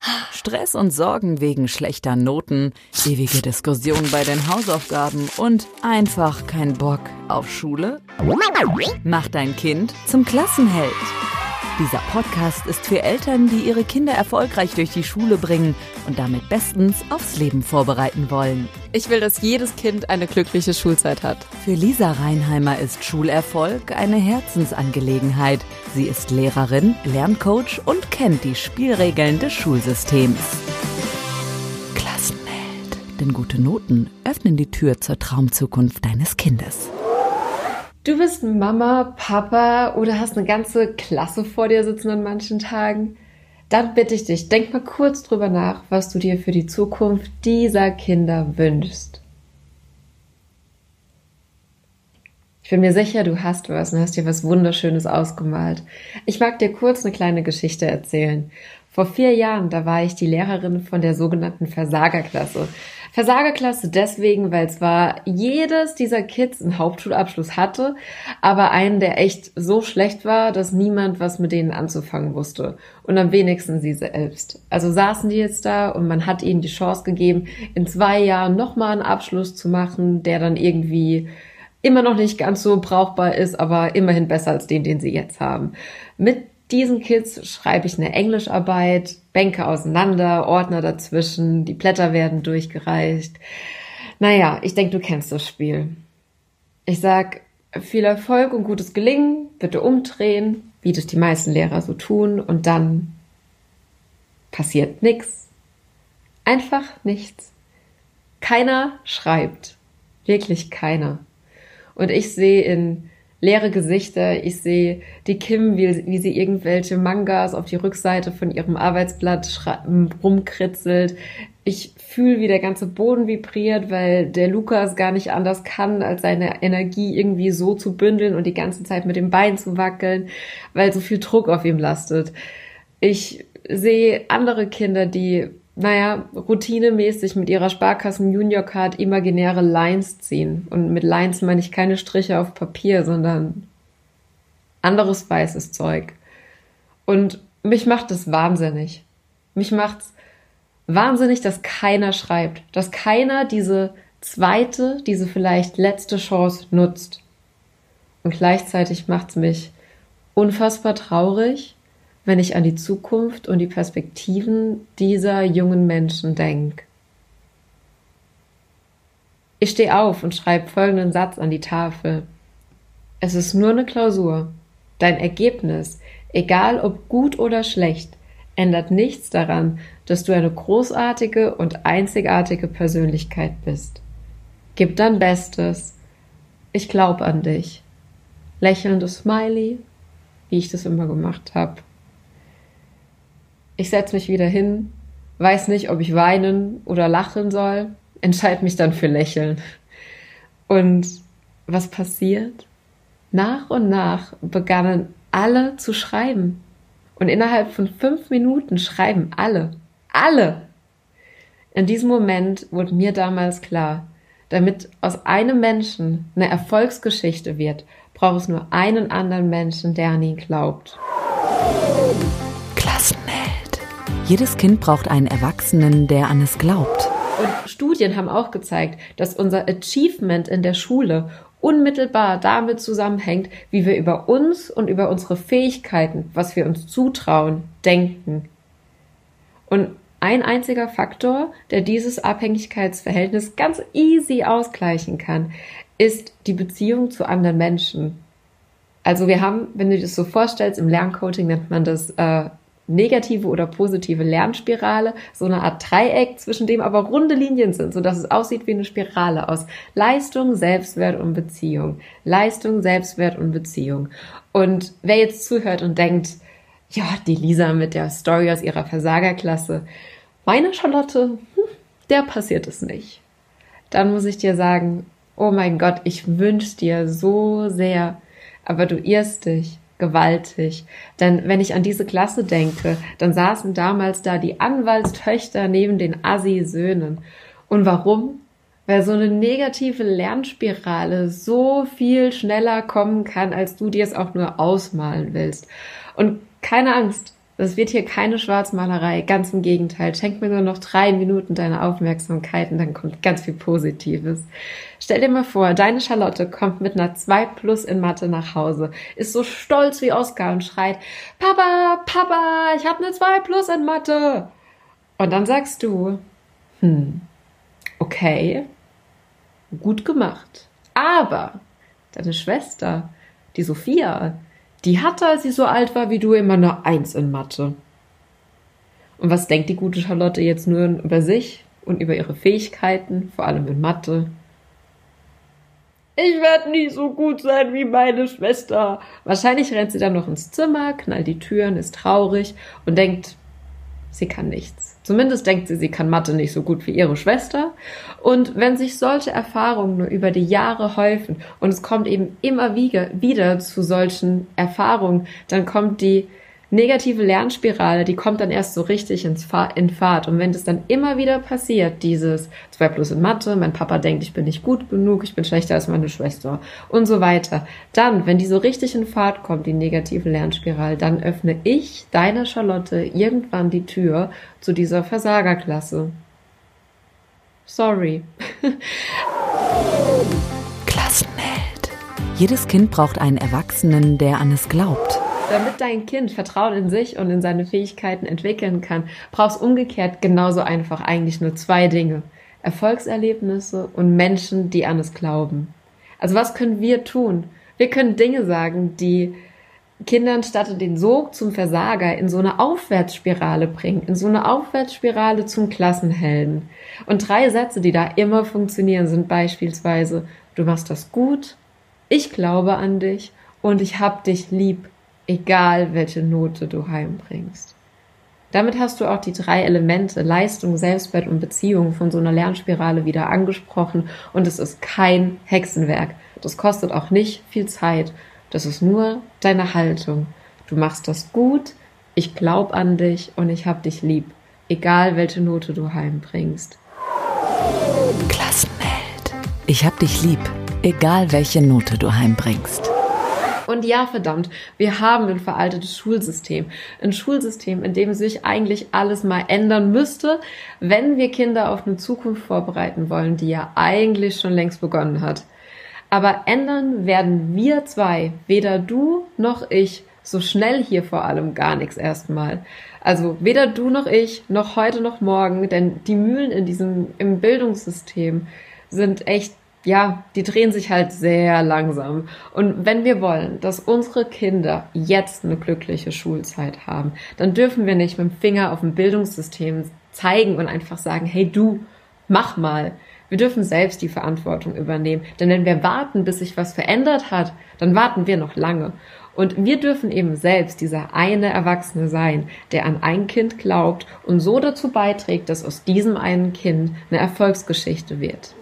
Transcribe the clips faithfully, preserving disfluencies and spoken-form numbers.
Stress und Sorgen wegen schlechter Noten, ewige Diskussionen bei den Hausaufgaben und einfach kein Bock auf Schule? Mach dein Kind zum Klassenheld. Dieser Podcast ist für Eltern, die ihre Kinder erfolgreich durch die Schule bringen und damit bestens aufs Leben vorbereiten wollen. Ich will, dass jedes Kind eine glückliche Schulzeit hat. Für Lisa Reinheimer ist Schulerfolg eine Herzensangelegenheit. Sie ist Lehrerin, Lerncoach und kennt die Spielregeln des Schulsystems. Klassenheld. Denn gute Noten öffnen die Tür zur Traumzukunft deines Kindes. Du bist Mama, Papa oder hast eine ganze Klasse vor dir sitzen an manchen Tagen? Dann bitte ich dich, denk mal kurz drüber nach, was du dir für die Zukunft dieser Kinder wünschst. Ich bin mir sicher, du hast was und hast dir was Wunderschönes ausgemalt. Ich mag dir kurz eine kleine Geschichte erzählen. Vor vier Jahren, da war ich die Lehrerin von der sogenannten Versagerklasse. Versagerklasse deswegen, weil zwar jedes dieser Kids einen Hauptschulabschluss hatte, aber einen, der echt so schlecht war, dass niemand was mit denen anzufangen wusste. Und am wenigsten sie selbst. Also saßen die jetzt da und man hat ihnen die Chance gegeben, in zwei Jahren nochmal einen Abschluss zu machen, der dann irgendwie immer noch nicht ganz so brauchbar ist, aber immerhin besser als den, den sie jetzt haben. Mit diesen Kids schreibe ich eine Englischarbeit, Bänke auseinander, Ordner dazwischen, die Blätter werden durchgereicht. Naja, ich denke, du kennst das Spiel. Ich sag, viel Erfolg und gutes Gelingen, bitte umdrehen, wie das die meisten Lehrer so tun, und dann passiert nichts. Einfach nichts. Keiner schreibt. Wirklich keiner. Und ich sehe in leere Gesichter, ich sehe die Kim, wie, wie sie irgendwelche Mangas auf die Rückseite von ihrem Arbeitsblatt rumkritzelt. Ich fühle, wie der ganze Boden vibriert, weil der Lukas gar nicht anders kann, als seine Energie irgendwie so zu bündeln und die ganze Zeit mit dem Bein zu wackeln, weil so viel Druck auf ihm lastet. Ich sehe andere Kinder, die naja, routinemäßig mit ihrer Sparkassen-Junior-Card imaginäre Lines ziehen. Und mit Lines meine ich keine Striche auf Papier, sondern anderes weißes Zeug. Und mich macht das wahnsinnig. Mich macht's wahnsinnig, dass keiner schreibt. Dass keiner diese zweite, diese vielleicht letzte Chance nutzt. Und gleichzeitig macht's mich unfassbar traurig, wenn ich an die Zukunft und die Perspektiven dieser jungen Menschen denke. Ich stehe auf und schreibe folgenden Satz an die Tafel. Es ist nur eine Klausur. Dein Ergebnis, egal ob gut oder schlecht, ändert nichts daran, dass du eine großartige und einzigartige Persönlichkeit bist. Gib dein Bestes. Ich glaube an dich. Lächelndes Smiley, wie ich das immer gemacht habe. Ich setze mich wieder hin, weiß nicht, ob ich weinen oder lachen soll, entscheide mich dann für Lächeln. Und was passiert? Nach und nach begannen alle zu schreiben. Und innerhalb von fünf Minuten schreiben alle. Alle! In diesem Moment wurde mir damals klar, damit aus einem Menschen eine Erfolgsgeschichte wird, braucht es nur einen anderen Menschen, der an ihn glaubt. Klassenheld. Jedes Kind braucht einen Erwachsenen, der an es glaubt. Und Studien haben auch gezeigt, dass unser Achievement in der Schule unmittelbar damit zusammenhängt, wie wir über uns und über unsere Fähigkeiten, was wir uns zutrauen, denken. Und ein einziger Faktor, der dieses Abhängigkeitsverhältnis ganz easy ausgleichen kann, ist die Beziehung zu anderen Menschen. Also wir haben, wenn du dir das so vorstellst, im Lerncoaching nennt man das äh, negative oder positive Lernspirale, so eine Art Dreieck, zwischen dem aber runde Linien sind, sodass es aussieht wie eine Spirale aus Leistung, Selbstwert und Beziehung. Leistung, Selbstwert und Beziehung. Und wer jetzt zuhört und denkt, ja, die Lisa mit der Story aus ihrer Versagerklasse, meine Charlotte, hm, der passiert es nicht. Dann muss ich dir sagen, oh mein Gott, ich wünsch's dir so sehr, aber du irrst dich gewaltig. Denn wenn ich an diese Klasse denke, dann saßen damals da die Anwaltstöchter neben den Assi-Söhnen. Und warum? Weil so eine negative Lernspirale so viel schneller kommen kann, als du dir es auch nur ausmalen willst. Und keine Angst, Das wird hier keine Schwarzmalerei, ganz im Gegenteil. Schenk mir nur noch drei Minuten deine Aufmerksamkeit und dann kommt ganz viel Positives. Stell dir mal vor, deine Charlotte kommt mit einer zwei plus in Mathe nach Hause, ist so stolz wie Oskar und schreit, Papa, Papa, ich habe eine zwei plus in Mathe. Und dann sagst du, hm, okay, gut gemacht. Aber deine Schwester, die Sophia, die hatte, als sie so alt war wie du, immer eine Eins in Mathe. Und was denkt die gute Charlotte jetzt nur über sich und über ihre Fähigkeiten, vor allem in Mathe? Ich werde nie so gut sein wie meine Schwester. Wahrscheinlich rennt sie dann noch ins Zimmer, knallt die Türen, ist traurig und denkt, sie kann nichts. Zumindest denkt sie, sie kann Mathe nicht so gut wie ihre Schwester. Und wenn sich solche Erfahrungen nur über die Jahre häufen und es kommt eben immer wieder, wieder zu solchen Erfahrungen, dann kommt die negative Lernspirale, die kommt dann erst so richtig ins Fa- in Fahrt. Und wenn das dann immer wieder passiert, dieses zwei plus in Mathe, mein Papa denkt, ich bin nicht gut genug, ich bin schlechter als meine Schwester und so weiter. Dann, wenn die so richtig in Fahrt kommt, die negative Lernspirale, dann öffne ich, deine Charlotte, irgendwann die Tür zu dieser Versagerklasse. Sorry. Klassenheld. Jedes Kind braucht einen Erwachsenen, der an es glaubt. Damit dein Kind Vertrauen in sich und in seine Fähigkeiten entwickeln kann, brauchst umgekehrt genauso einfach eigentlich nur zwei Dinge. Erfolgserlebnisse und Menschen, die an es glauben. Also was können wir tun? Wir können Dinge sagen, die Kindern statt den Sog zum Versager in so eine Aufwärtsspirale bringen, in so eine Aufwärtsspirale zum Klassenhelden. Und drei Sätze, die da immer funktionieren, sind beispielsweise, du machst das gut, ich glaube an dich und ich hab dich lieb. Egal, welche Note du heimbringst. Damit hast du auch die drei Elemente Leistung, Selbstwert und Beziehung von so einer Lernspirale wieder angesprochen und es ist kein Hexenwerk. Das kostet auch nicht viel Zeit. Das ist nur deine Haltung. Du machst das gut, ich glaube an dich und ich hab dich lieb. Egal, welche Note du heimbringst. Klassenheld. Ich hab dich lieb. Egal, welche Note du heimbringst. Und ja, verdammt, wir haben ein veraltetes Schulsystem. Ein Schulsystem, in dem sich eigentlich alles mal ändern müsste, wenn wir Kinder auf eine Zukunft vorbereiten wollen, die ja eigentlich schon längst begonnen hat. Aber ändern werden wir zwei, weder du noch ich, so schnell hier vor allem gar nichts erstmal. Also weder du noch ich, noch heute noch morgen, denn die Mühlen in diesem, im Bildungssystem sind echt, ja, die drehen sich halt sehr langsam. Und wenn wir wollen, dass unsere Kinder jetzt eine glückliche Schulzeit haben, dann dürfen wir nicht mit dem Finger auf dem Bildungssystem zeigen und einfach sagen, hey du, mach mal. Wir dürfen selbst die Verantwortung übernehmen. Denn wenn wir warten, bis sich was verändert hat, dann warten wir noch lange. Und wir dürfen eben selbst dieser eine Erwachsene sein, der an ein Kind glaubt und so dazu beiträgt, dass aus diesem einen Kind eine Erfolgsgeschichte wird.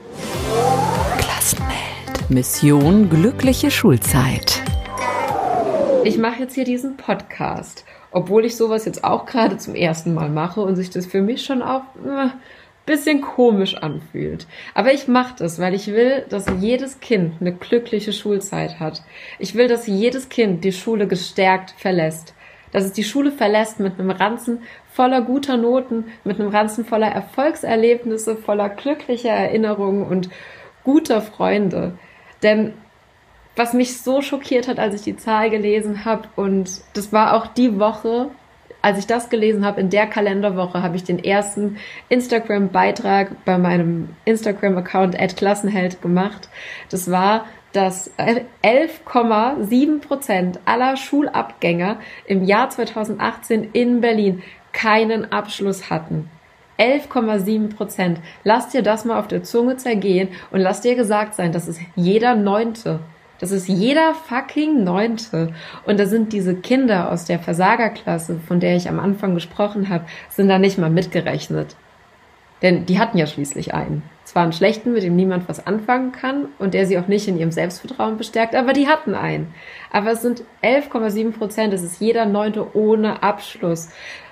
Klassenheld. Mission glückliche Schulzeit. Ich mache jetzt hier diesen Podcast, obwohl ich sowas jetzt auch gerade zum ersten Mal mache und sich das für mich schon auch äh, bisschen komisch anfühlt. Aber ich mache das, weil ich will, dass jedes Kind eine glückliche Schulzeit hat. Ich will, dass jedes Kind die Schule gestärkt verlässt. Dass es die Schule verlässt mit einem Ranzen voller guter Noten, mit einem Ranzen voller Erfolgserlebnisse, voller glücklicher Erinnerungen und guter Freunde. Denn was mich so schockiert hat, als ich die Zahl gelesen habe, und das war auch die Woche, als ich das gelesen habe, in der Kalenderwoche habe ich den ersten Instagram-Beitrag bei meinem Instagram-Account at Klassenheld gemacht. Das war, dass elf Komma sieben Prozent aller Schulabgänger im Jahr zweitausendachtzehn in Berlin keinen Abschluss hatten. elf Komma sieben Prozent. Lass dir das mal auf der Zunge zergehen und lass dir gesagt sein, das ist jeder Neunte. Das ist jeder fucking Neunte. Und da sind diese Kinder aus der Versagerklasse, von der ich am Anfang gesprochen habe, sind da nicht mal mitgerechnet. Denn die hatten ja schließlich einen. Zwar einen schlechten, mit dem niemand was anfangen kann und der sie auch nicht in ihrem Selbstvertrauen bestärkt, aber die hatten einen. Aber es sind elf Komma sieben Prozent, das ist jeder Neunte ohne Abschluss.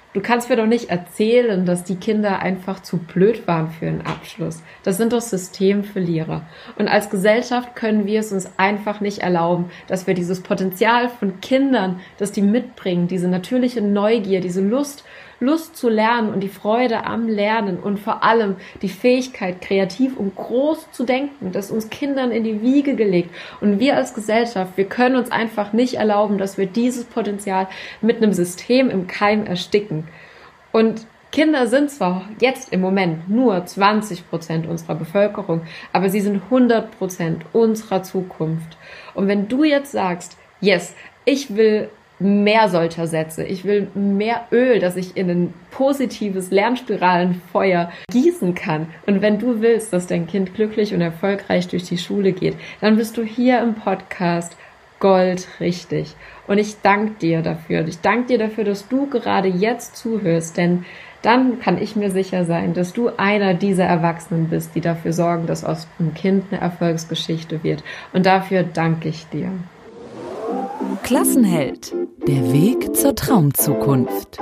Du kannst mir doch nicht erzählen, dass die Kinder einfach zu blöd waren für einen Abschluss. Das sind doch Systemverlierer. Und als Gesellschaft können wir es uns einfach nicht erlauben, dass wir dieses Potenzial von Kindern, das die mitbringen, diese natürliche Neugier, diese Lust, Lust zu lernen und die Freude am Lernen und vor allem die Fähigkeit, kreativ und groß zu denken, das uns Kindern in die Wiege gelegt. Und wir als Gesellschaft, wir können uns einfach nicht erlauben, dass wir dieses Potenzial mit einem System im Keim ersticken. Und Kinder sind zwar jetzt im Moment nur zwanzig Prozent unserer Bevölkerung, aber sie sind hundert Prozent unserer Zukunft. Und wenn du jetzt sagst, yes, ich will mehr solcher Sätze. Ich will mehr Öl, das ich in ein positives Lernspiralenfeuer gießen kann. Und wenn du willst, dass dein Kind glücklich und erfolgreich durch die Schule geht, dann bist du hier im Podcast goldrichtig. Und ich danke dir dafür. Ich danke dir dafür, dass du gerade jetzt zuhörst, denn dann kann ich mir sicher sein, dass du einer dieser Erwachsenen bist, die dafür sorgen, dass aus einem Kind eine Erfolgsgeschichte wird. Und dafür danke ich dir. Klassenheld. Der Weg zur Traumzukunft.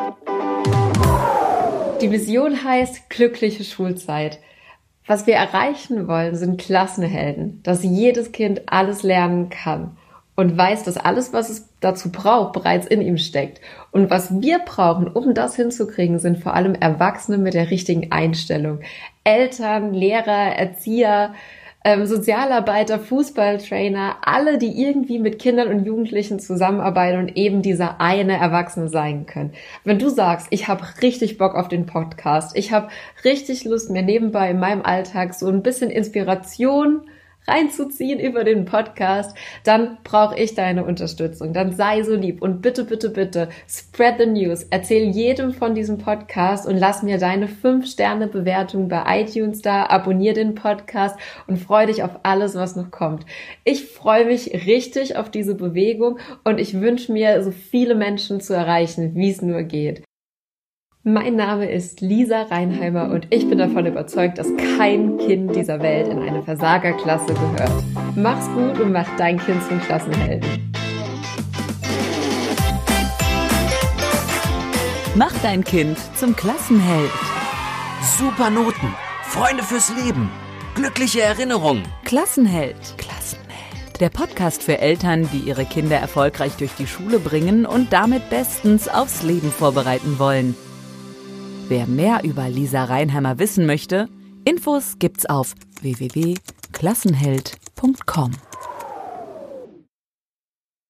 Die Vision heißt glückliche Schulzeit. Was wir erreichen wollen, sind Klassenhelden, dass jedes Kind alles lernen kann und weiß, dass alles, was es dazu braucht, bereits in ihm steckt. Und was wir brauchen, um das hinzukriegen, sind vor allem Erwachsene mit der richtigen Einstellung. Eltern, Lehrer, Erzieher, Ähm, Sozialarbeiter, Fußballtrainer, alle, die irgendwie mit Kindern und Jugendlichen zusammenarbeiten und eben dieser eine Erwachsene sein können. Wenn du sagst, ich habe richtig Bock auf den Podcast, ich habe richtig Lust, mir nebenbei in meinem Alltag so ein bisschen Inspiration reinzuziehen über den Podcast, dann brauche ich deine Unterstützung. Dann sei so lieb und bitte, bitte, bitte spread the news. Erzähl jedem von diesem Podcast und lass mir deine fünf Sterne Bewertung bei iTunes da. Abonnier den Podcast und freu dich auf alles, was noch kommt. Ich freue mich richtig auf diese Bewegung und ich wünsche mir, so viele Menschen zu erreichen, wie es nur geht. Mein Name ist Lisa Reinheimer und ich bin davon überzeugt, dass kein Kind dieser Welt in eine Versagerklasse gehört. Mach's gut und mach dein Kind zum Klassenhelden. Mach dein Kind zum Klassenheld. Super Noten, Freunde fürs Leben, glückliche Erinnerungen. Klassenheld. Klassenheld. Der Podcast für Eltern, die ihre Kinder erfolgreich durch die Schule bringen und damit bestens aufs Leben vorbereiten wollen. Wer mehr über Lisa Reinheimer wissen möchte, Infos gibt's auf w w w punkt klassenheld punkt com.